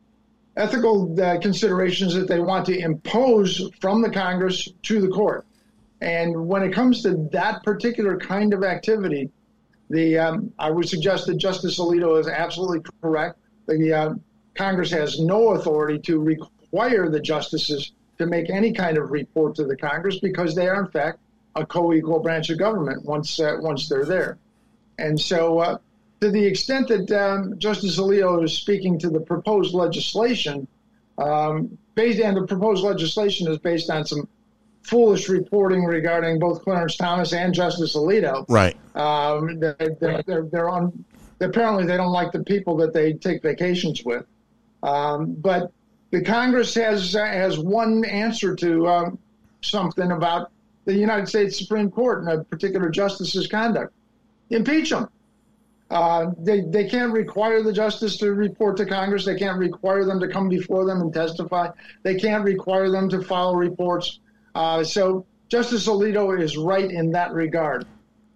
ethical uh, considerations that they want to impose from the Congress to the court. And when it comes to that particular kind of activity, the um, I would suggest that Justice Alito is absolutely correct. The uh, Congress has no authority to require the justices to make any kind of report to the Congress because they are, in fact, a co-equal branch of government once uh, once they're there. And so uh, to the extent that um, Justice Alito is speaking to the proposed legislation, um, based and the proposed legislation is based on some foolish reporting regarding both Clarence Thomas and Justice Alito. Right. Um, they're, they're, they're on, apparently they don't like the people that they take vacations with. Um, but the Congress has, uh, has one answer to uh, something about the United States Supreme Court and a particular justice's conduct. Impeach them. Uh, they they can't require the justice to report to Congress. They can't require them to come before them and testify. They can't require them to file reports. Uh, so Justice Alito is right in that regard.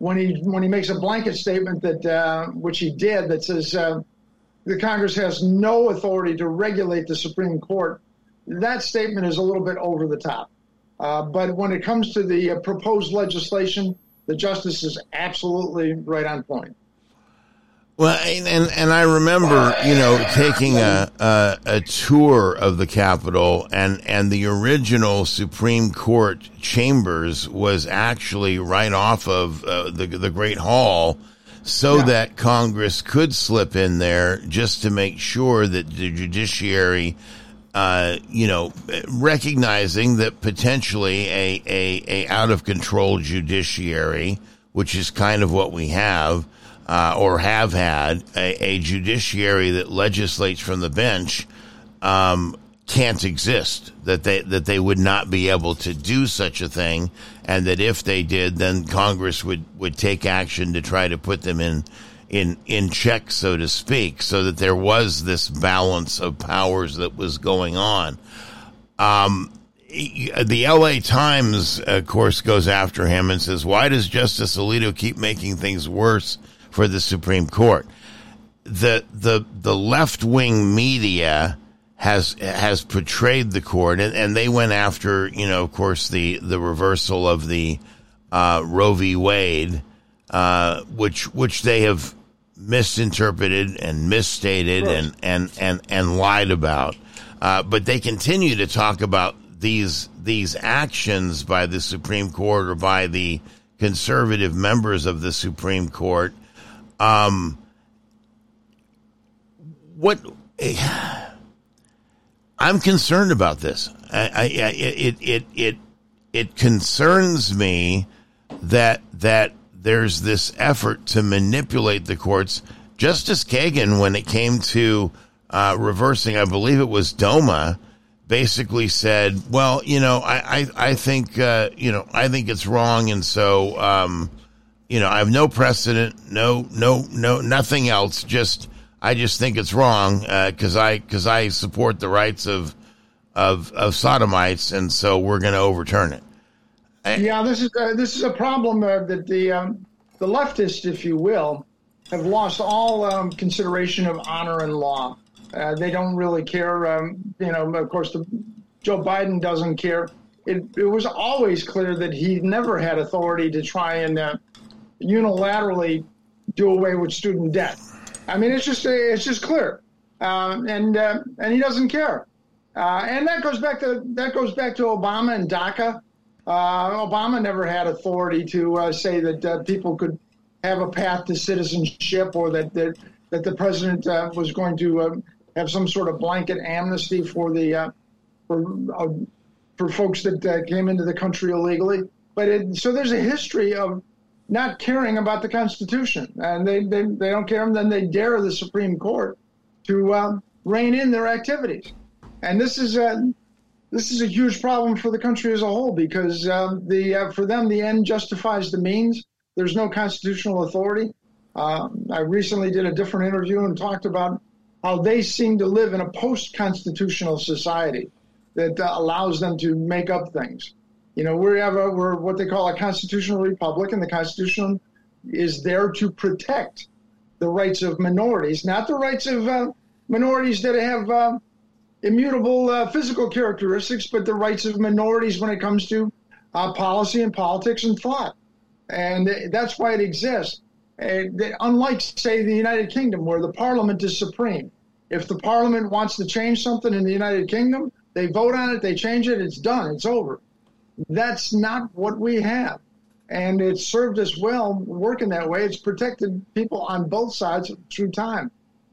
when he when he makes a blanket statement that uh, which he did that says uh, the Congress has no authority to regulate the Supreme Court. That statement is a little bit over the top. Uh, but when it comes to the uh, proposed legislation, the justice is absolutely right on point. Well, and and I remember, you know, taking a, a a tour of the Capitol, and and the original Supreme Court chambers was actually right off of uh, the the Great Hall, so yeah. that Congress could slip in there just to make sure that the judiciary, uh, you know, recognizing that potentially a a, a out of control judiciary, which is kind of what we have. Uh, or have had a, a judiciary that legislates from the bench um, can't exist. That they that they would not be able to do such a thing, and that if they did, then Congress would, would take action to try to put them in in in check, so to speak, so that there was this balance of powers that was going on. Um, the L A Times, of course, goes after him and says, "Why does Justice Alito keep making things worse for the Supreme Court?" The the the left wing media has has portrayed the court, and, and they went after, you know, of course, the the reversal of the uh, Roe v. Wade, uh, which which they have misinterpreted and misstated and and and and lied about. Uh, but they continue to talk about these these actions by the Supreme Court or by the conservative members of the Supreme Court. Um, what I'm concerned about this. I, I, it, it, it, it concerns me that, that there's this effort to manipulate the courts. Justice Kagan, when it came to, uh, reversing, I believe it was DOMA, basically said, well, you know, I, I, I think, uh, you know, I think it's wrong. And so, um, you know, I have no precedent, no, no, no, nothing else. Just, I just think it's wrong because uh, I, because I support the rights of, of, of sodomites, and so we're going to overturn it. I, yeah, this is uh, this is a problem uh, that the um, the leftists, if you will, have lost all um, consideration of honor and law. Uh, they don't really care. Um, you know, of course, the, Joe Biden doesn't care. It, it was always clear that he never had authority to try and uh, unilaterally do away with student debt. I mean, it's just it's just clear, uh, and uh, and he doesn't care. Uh, and that goes back to that goes back to Obama and DACA. Uh, Obama never had authority to uh, say that uh, people could have a path to citizenship, or that that, that the president uh, was going to uh, have some sort of blanket amnesty for the uh, for uh, for folks that uh, came into the country illegally. But it, so there's a history of not caring about the Constitution, and they, they, they don't care, and then they dare the Supreme Court to uh, rein in their activities. And this is a, this is a huge problem for the country as a whole, because uh, the uh, for them, the end justifies the means. There's no constitutional authority. Uh, I recently did a different interview and talked about how they seem to live in a post-constitutional society that uh, allows them to make up things. You know, we have a, we're what they call a constitutional republic, and the Constitution is there to protect the rights of minorities, not the rights of uh, minorities that have uh, immutable uh, physical characteristics, but the rights of minorities when it comes to uh, policy and politics and thought. And that's why it exists. And they, unlike, say, the United Kingdom, where the parliament is supreme. If the parliament wants to change something in the United Kingdom, they vote on it, they change it, it's done, it's over. That's not what we have. And it's served us well working that way. It's protected people on both sides through time.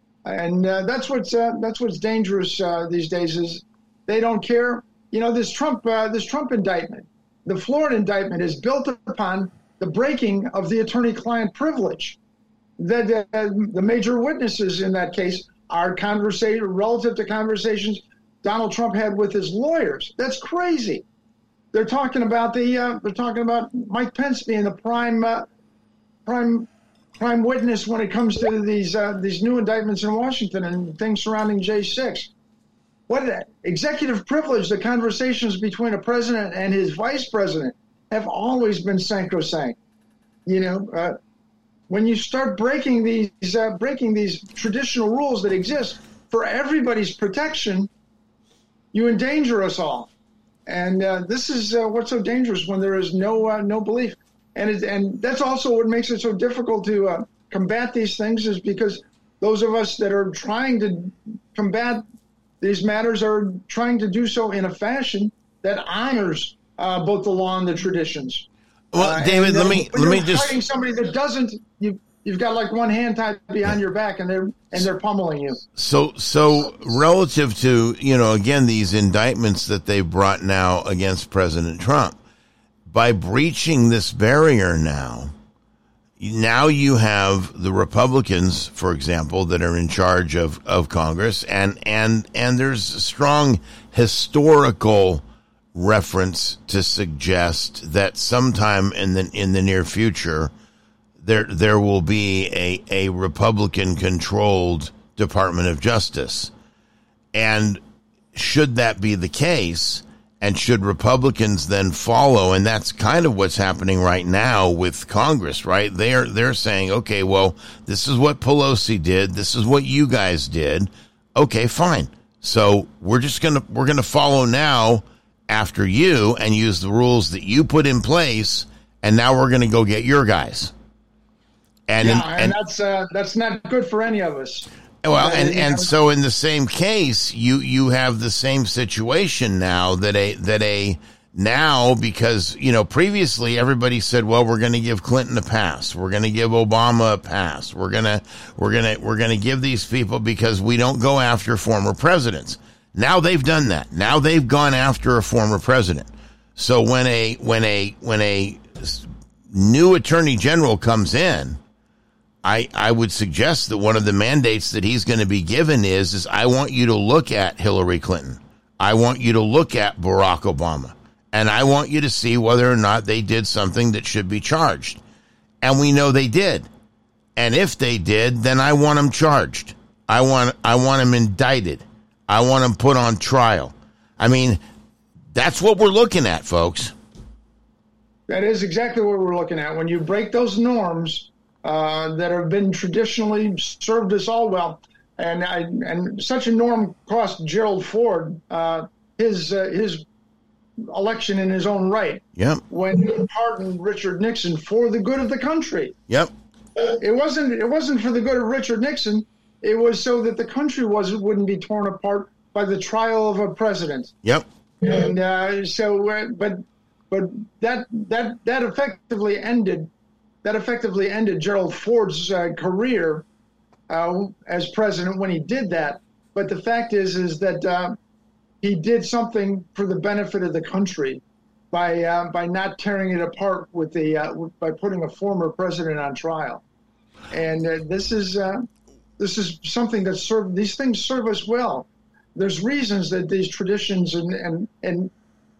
And uh, that's what's uh, that's what's dangerous uh, these days is they don't care. You know, this Trump uh, this Trump indictment, the Florida indictment is built upon the breaking of the attorney-client privilege. That uh, the major witnesses in that case are conversation relative to conversations Donald Trump had with his lawyers. That's crazy. They're talking about the uh, they're talking about Mike Pence being the prime uh, prime prime witness when it comes to these uh, these new indictments in Washington and things surrounding J six. What executive privilege? The conversations between a president and his vice president have always been sacrosanct. You know, uh, when you start breaking these uh, breaking these traditional rules that exist for everybody's protection, you endanger us all. And uh, this is uh, what's so dangerous when there is no uh, no belief. And it, and that's also what makes it so difficult to uh, combat these things, is because those of us that are trying to combat these matters are trying to do so in a fashion that honors uh, both the law and the traditions. Well, uh, David, let me when let me you're just fighting somebody that doesn't, you you've got like one hand tied behind your back, and they're and they're pummeling you. So, so relative to, you know, again, these indictments that they brought now against President Trump, by breaching this barrier now, now you have the Republicans, for example, that are in charge of, of Congress, and, and, and there's a strong historical reference to suggest that sometime in the, in the near future, there, there will be a, a Republican controlled Department of Justice. And should that be the case, and should Republicans then follow, and that's kind of what's happening right now with Congress, right? They're they're saying, okay, well, this is what Pelosi did, this is what you guys did. Okay, fine. So we're just gonna we're gonna follow now after you and use the rules that you put in place, and now we're gonna go get your guys. And yeah, in, and, and that's uh, that's not good for any of us. Well, and, and so in the same case, you, you have the same situation now that a, that a, now because, you know, previously everybody said, well, we're going to give Clinton a pass. We're going to give Obama a pass. We're going to, we're going to, we're going to give these people because we don't go after former presidents. Now they've done that. Now they've gone after a former president. So when a, when a, when a new attorney general comes in, I, I would suggest that one of the mandates that he's going to be given is, is I want you to look at Hillary Clinton. I want you to look at Barack Obama. And I want you to see whether or not they did something that should be charged. And we know they did. And if they did, then I want them charged. I want, I want them indicted. I want them put on trial. I mean, that's what we're looking at, folks. That is exactly what we're looking at. When you break those norms Uh, that have been traditionally served us all well, and I, and such a norm cost Gerald Ford uh, his uh, his election in his own right. Yep. When he pardoned Richard Nixon for the good of the country. Yep. It wasn't it wasn't for the good of Richard Nixon. It was so that the country wasn't wouldn't be torn apart by the trial of a president. Yep. And uh, so, uh, but but that that that effectively ended. That effectively ended Gerald Ford's uh, career uh, as president when he did that. But the fact is, is that uh, he did something for the benefit of the country by uh, by not tearing it apart with the uh, by putting a former president on trial. And uh, this is uh, this is something that serve these things serve us well. There's reasons that these traditions and and and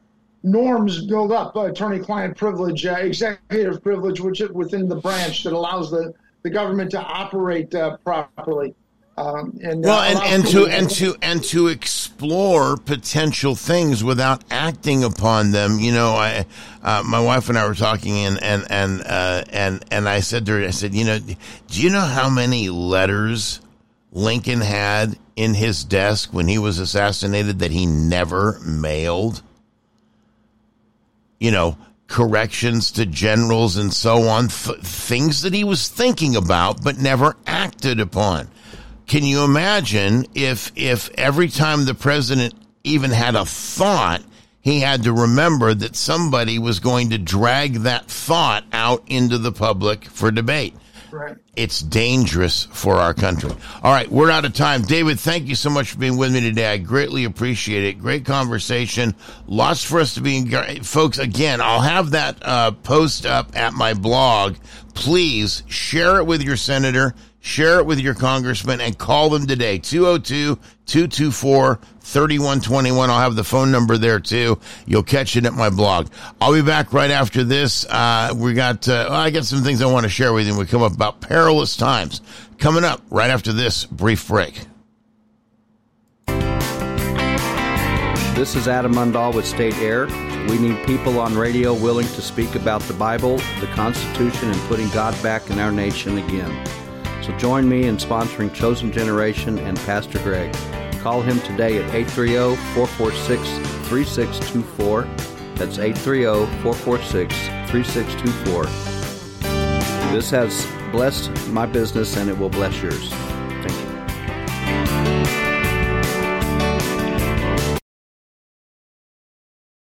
norms build up uh, attorney-client privilege, uh, executive privilege, which is within the branch that allows the, the government to operate uh, properly. Um, and, well, uh, and, and to and to and to explore potential things without acting upon them. You know, I, uh, my wife and I were talking, and and and uh, and and I said to her, I said, you know, do you know how many letters Lincoln had in his desk when he was assassinated that he never mailed? You know, corrections to generals and so on, th- things that he was thinking about but never acted upon. Can you imagine if if every time the president even had a thought, he had to remember that somebody was going to drag that thought out into the public for debate? Right. It's dangerous for our country. All right, we're out of time. David, thank you so much for being with me today. I greatly appreciate it. Great conversation. Lots for us to be in. Folks, again, I'll have that uh, post up at my blog. Please share it with your senator. Share it with your congressman and call them today. two oh two, two two four, three one two one. I'll have the phone number there too. You'll catch it at my blog. I'll be back right after this. Uh, we got, uh, well, I got some things I want to share with you when we come up about perilous times. Coming up right after this brief break. This is Adam Mundahl with State Air. We need people on radio willing to speak about the Bible, the Constitution, and putting God back in our nation again. So join me in sponsoring Chosen Generation and Pastor Greg. Call him today at eight three zero, four four six, three six two four. That's eight three zero, four four six, three six two four. This has blessed my business and it will bless yours. Thank you.